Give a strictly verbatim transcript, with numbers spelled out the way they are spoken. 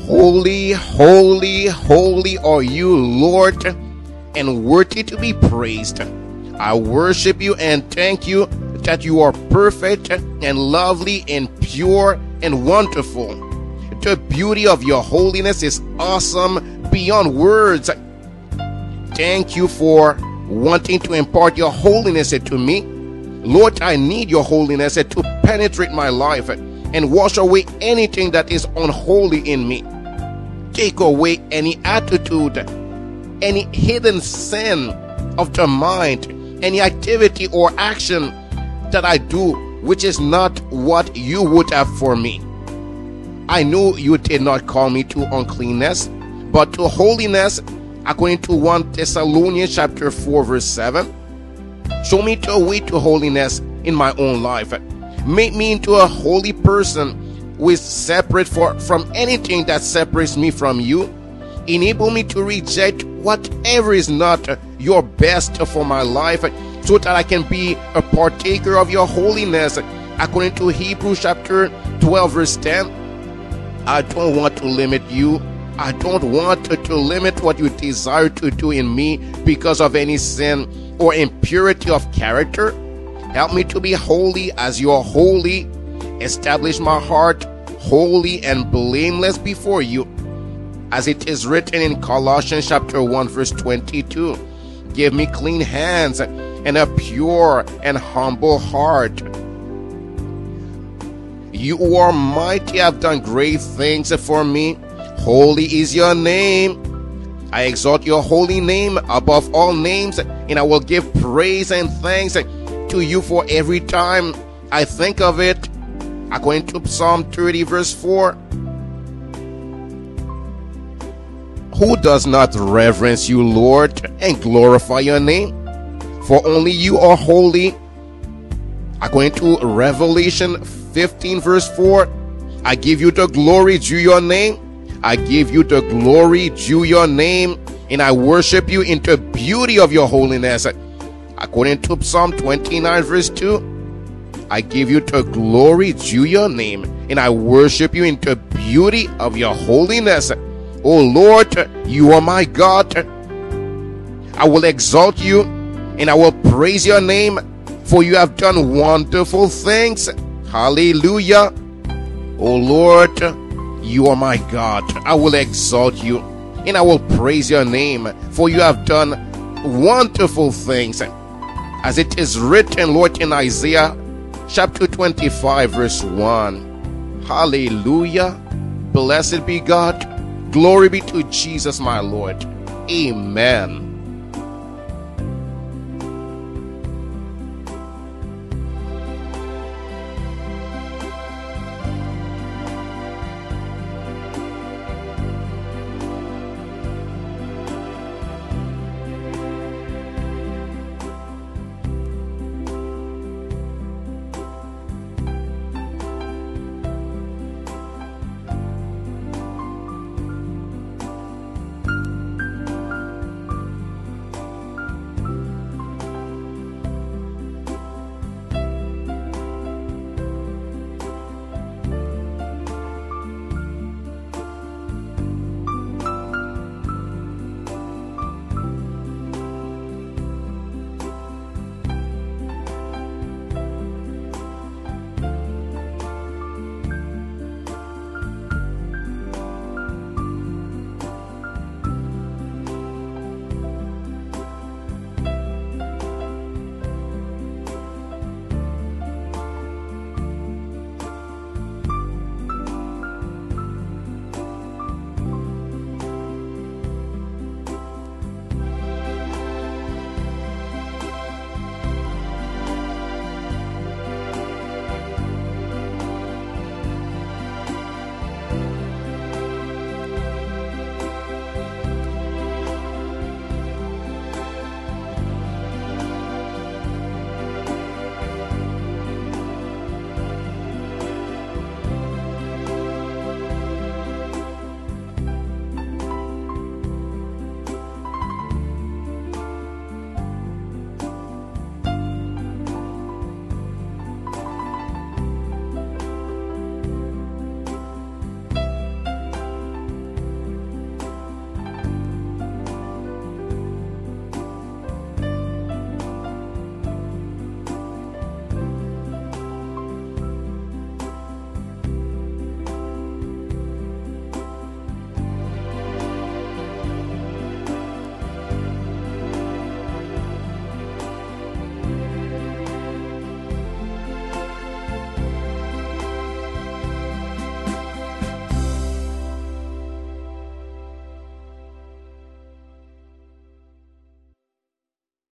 Holy, holy, holy are you, Lord, and worthy to be praised. I worship you and thank you that you are perfect and lovely and pure and wonderful. The beauty of your holiness is awesome beyond words. Thank you for wanting to impart your holiness to me. Lord, I need your holiness to penetrate my life and wash away anything that is unholy in me. Take away any attitude, any hidden sin of the mind, any activity or action that I do which is not what you would have for me. I know you did not call me to uncleanness, but to holiness, according to First Thessalonians chapter four verse seven. Show me the way to holiness in my own life. Make me into a holy person who is separate for, from anything that separates me from you. Enable me to reject whatever is not your best for my life, so that I can be a partaker of your holiness, according to Hebrews chapter twelve verse ten. I don't want to limit you. I don't want to, to limit what you desire to do in me because of any sin or impurity of character. Help me to be holy as you are holy. Establish my heart holy and blameless before you, as it is written in Colossians chapter one verse twenty-two. Give me clean hands and a pure and humble heart. You who are mighty have done great things for me. Holy is your name. I exalt your holy name above all names, and I will give praise and thanks to you for every time I think of it. According to Psalm thirty verse four. Who does not reverence you, Lord, and glorify your name? For only you are holy. According to Revelation fifteen verse four. I give you the glory due your name. I give you the glory due your name, and I worship you in the beauty of your holiness. According to Psalm twenty-nine verse two. I give you the glory due your name, and I worship you in the beauty of your holiness. O Lord, you are my God. I will exalt you, and I will praise your name, for you have done wonderful things. Hallelujah. O Lord, you are my God. I will exalt you, and I will praise your name, for you have done wonderful things. As it is written, Lord, in Isaiah chapter twenty-five verse one. Hallelujah. Blessed be God. Glory be to Jesus, my Lord. Amen.